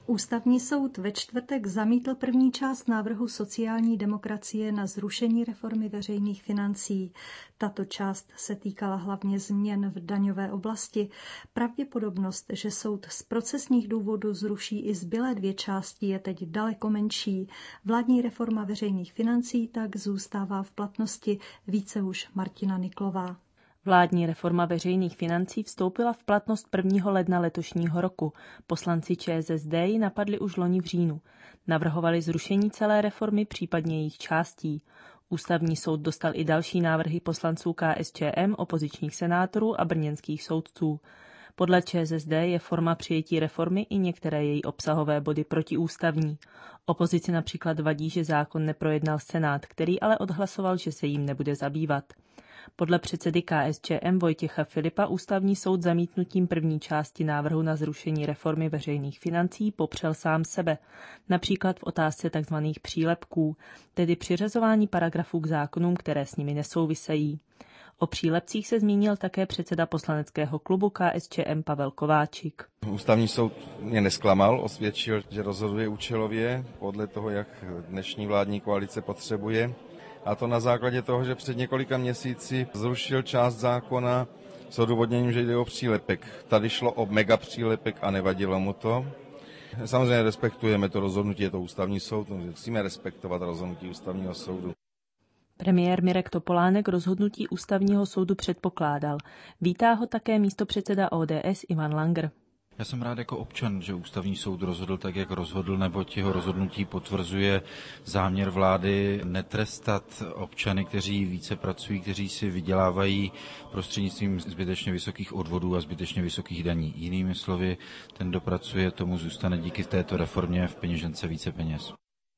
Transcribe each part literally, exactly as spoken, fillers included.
Ústavní soud ve čtvrtek zamítl první část návrhu sociální demokracie na zrušení reformy veřejných financí. Tato část se týkala hlavně změn v daňové oblasti. Pravděpodobnost, že soud z procesních důvodů zruší i zbylé dvě části, je teď daleko menší. Vládní reforma veřejných financí tak zůstává v platnosti. Více už Martina Niklová. Vládní reforma veřejných financí vstoupila v platnost prvního ledna letošního roku. Poslanci ČSSD ji napadli už loni v říjnu. Navrhovali zrušení celé reformy, případně jejich částí. Ústavní soud dostal i další návrhy poslanců KSČM, opozičních senátorů a brněnských soudců. Podle ČSSD je forma přijetí reformy i některé její obsahové body protiústavní. Opozici například vadí, že zákon neprojednal Senát, který ale odhlasoval, že se jím nebude zabývat. Podle předsedy KSČM Vojtěcha Filipa ústavní soud zamítnutím první části návrhu na zrušení reformy veřejných financí popřel sám sebe, například v otázce tzv. Přílepků, tedy přiřazování paragrafů k zákonům, které s nimi nesouvisejí. O přílepcích se zmínil také předseda poslaneckého klubu KSČM Pavel Kováčik. Ústavní soud mě nesklamal, osvědčil, že rozhoduje účelově podle toho, jak dnešní vládní koalice potřebuje. A to na základě toho, že před několika měsíci zrušil část zákona s odůvodněním, že jde o přílepek. Tady šlo o megapřílepek a nevadilo mu to. Samozřejmě respektujeme to rozhodnutí, je to ústavní soud, musíme respektovat rozhodnutí ústavního soudu. Premiér Mirek Topolánek rozhodnutí ústavního soudu předpokládal. Vítá ho také místopředseda O D S Ivan Langer. Já jsem rád jako občan, že ústavní soud rozhodl tak, jak rozhodl, neboť jeho rozhodnutí potvrzuje záměr vlády netrestat občany, kteří více pracují, kteří si vydělávají prostřednictvím zbytečně vysokých odvodů a zbytečně vysokých daní. Jinými slovy, ten, kdo pracuje, tomu zůstane díky této reformě v peněžence více peněz.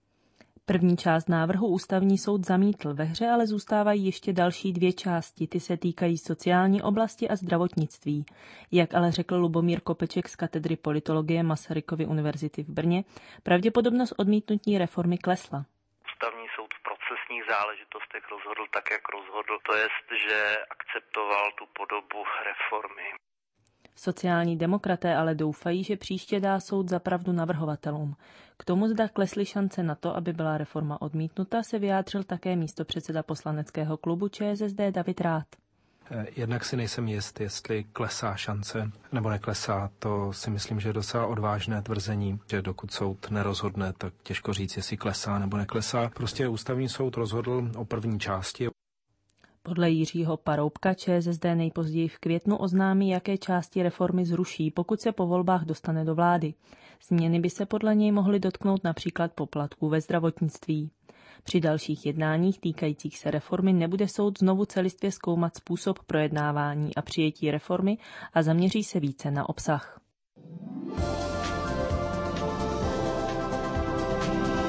První část návrhu ústavní soud zamítl, ve hře ale zůstávají ještě další dvě části, ty se týkají sociální oblasti a zdravotnictví. Jak ale řekl Lubomír Kopeček z katedry politologie Masarykovy univerzity v Brně, pravděpodobnost odmítnutí reformy klesla. Ústavní soud v procesních záležitostech rozhodl tak, jak rozhodl, to jest, že akceptoval tu podobu reformy. Sociální demokraté ale doufají, že příště dá soud za pravdu navrhovatelům. K tomu, zda klesly šance na to, aby byla reforma odmítnuta, se vyjádřil také místopředseda poslaneckého klubu ČSSD David Ráth. Jednak si nejsem jist, jestli klesá šance nebo neklesá. To si myslím, že je docela odvážné tvrzení, že dokud soud nerozhodne, tak těžko říct, jestli klesá nebo neklesá. Prostě ústavní soud rozhodl o první části. Podle Jiřího Paroubka ČSSD nejpozději v květnu oznámí, jaké části reformy zruší, pokud se po volbách dostane do vlády. Změny by se podle něj mohly dotknout například poplatků ve zdravotnictví. Při dalších jednáních týkajících se reformy nebude soud znovu celistvě zkoumat způsob projednávání a přijetí reformy a zaměří se více na obsah.